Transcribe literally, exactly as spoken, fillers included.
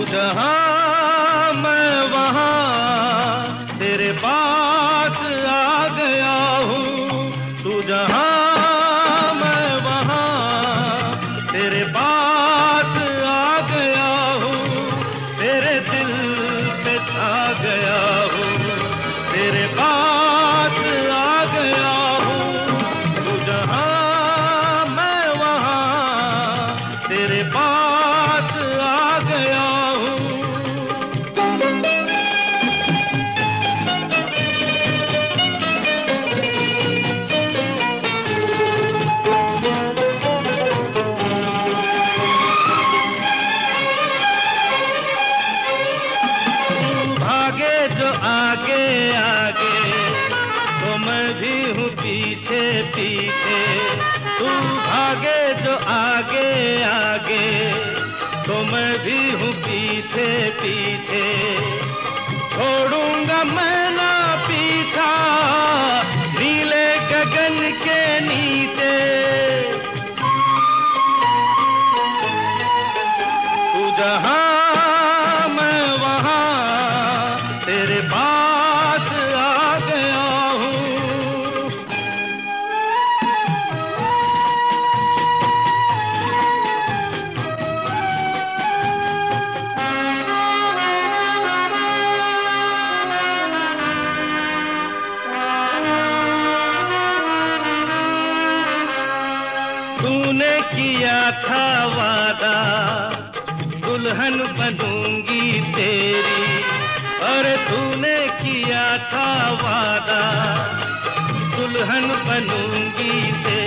जहाँ मैं वहाँ तेरे पास आ गया हूँ। तू जहाँ मैं वहाँ तेरे पास आ गया हूँ। तेरे दिल पे छा गया हूँ, तेरे पास आ गया हूँ। तू जहाँ मैं वहाँ तेरे पास आ गया हूँ। जो आगे आगे तो मैं भी हूँ पीछे पीछे। तू भागे जो आगे आगे तो मैं भी हूँ पीछे पीछे। छोड़ूंगा मैं ना पीछा नीले गगन के नीचे। तू जहाँ तेरे पास आ गया हूँ। तूने किया था वादा दुल्हन बनूंगी तेरी। अरे तूने किया था वादा दुल्हन बनूंगी तेरी।